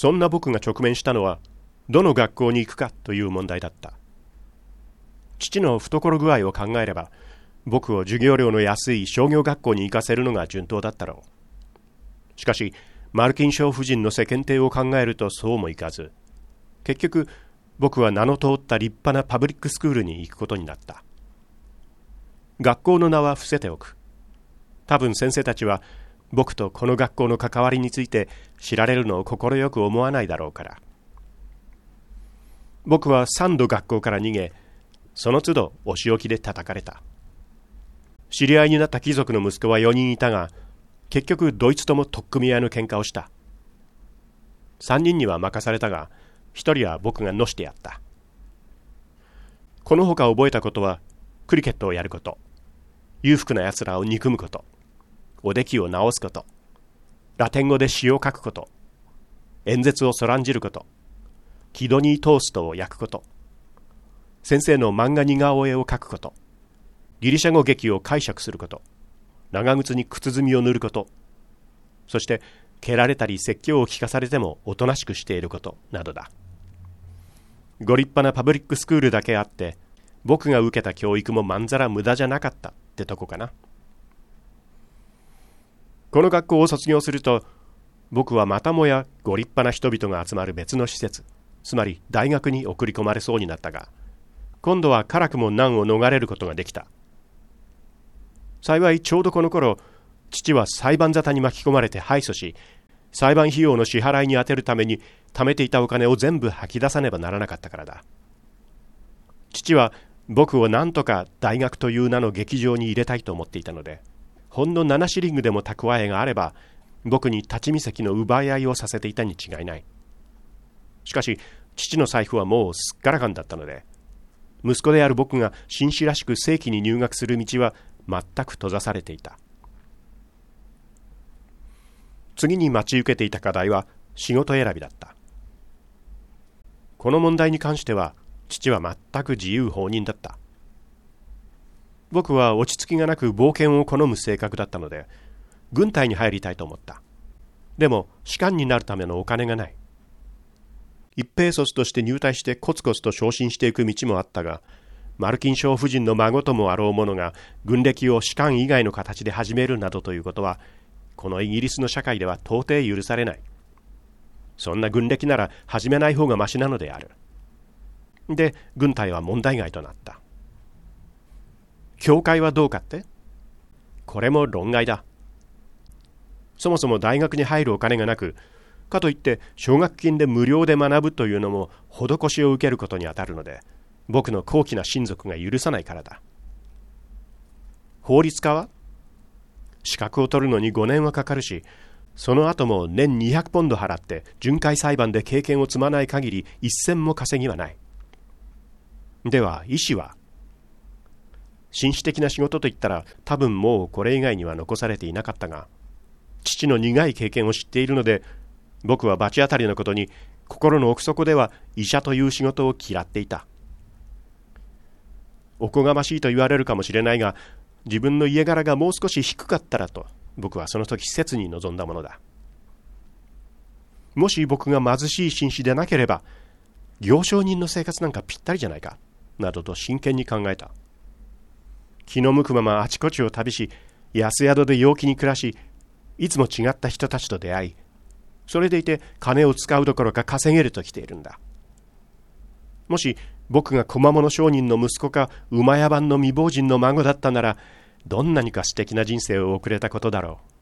そんな僕が直面したのは、どの学校に行くかという問題だった。父の懐具合を考えれば、僕を授業料の安い商業学校に行かせるのが順当だったろう。しかし、マルキン賞夫人の世間体を考えるとそうもいかず、結局、僕は名の通った立派なパブリックスクールに行くことになった。学校の名は伏せておく。多分先生たちは、僕とこの学校の関わりについて知られるのを快く思わないだろうから。僕は3度学校から逃げ、その都度お仕置きで叩かれた。知り合いになった貴族の息子は4人いたが、結局どいつとも取っ組み合いの喧嘩をした。3人には任されたが、1人は僕がのしてやった。このほか覚えたことは、クリケットをやること、裕福なやつらを憎むこと、おできを直すこと、ラテン語で詩を書くこと、演説をそらんじること、キドニートーストを焼くこと、先生の漫画似顔絵を描くこと、ギリシャ語劇を解釈すること、長靴に靴墨を塗ること、そして蹴られたり説教を聞かされてもおとなしくしていることなどだ。ご立派なパブリックスクールだけあって、僕が受けた教育もまんざら無駄じゃなかったってとこかな。この学校を卒業すると、僕はまたもやご立派な人々が集まる別の施設、つまり大学に送り込まれそうになったが、今度は辛くも難を逃れることができた。幸いちょうどこの頃、父は裁判沙汰に巻き込まれて敗訴し、裁判費用の支払いに充てるために貯めていたお金を全部吐き出さねばならなかったからだ。父は僕を何とか大学という名の劇場に入れたいと思っていたので、ほんの7シリングでも蓄えがあれば、僕に立ち見席の奪い合いをさせていたに違いない。しかし、父の財布はもうすっからかんだったので、息子である僕が紳士らしく正規に入学する道は全く閉ざされていた。次に待ち受けていた課題は仕事選びだった。この問題に関しては、父は全く自由放任だった。僕は落ち着きがなく冒険を好む性格だったので、軍隊に入りたいと思った。でも、士官になるためのお金がない。一兵卒として入隊してコツコツと昇進していく道もあったが、マルキン賞夫人の孫ともあろう者が軍歴を士官以外の形で始めるなどということは、このイギリスの社会では到底許されない。そんな軍歴なら始めない方がましなのである。で、軍隊は問題外となった。教会はどうかって？これも論外だ。そもそも大学に入るお金がなく、かといって奨学金で無料で学ぶというのも施しを受けることにあたるので、僕の高貴な親族が許さないからだ。法律家は？資格を取るのに5年はかかるし、その後も年200ポンド払って巡回裁判で経験を積まない限り一銭も稼ぎはない。では医師は？紳士的な仕事といったら多分もうこれ以外には残されていなかったが、父の苦い経験を知っているので、僕は罰当たりのことに心の奥底では医者という仕事を嫌っていた。おこがましいと言われるかもしれないが、自分の家柄がもう少し低かったらと僕はその時切に望んだものだ。もし僕が貧しい紳士でなければ、行商人の生活なんかぴったりじゃないかなどと真剣に考えた。気の向くままあちこちを旅し、安宿で陽気に暮らし、いつも違った人たちと出会い、それでいて金を使うどころか稼げるときているんだ。もし僕が小間物商人の息子か馬屋番の未亡人の孫だったなら、どんなにか素敵な人生を送れたことだろう。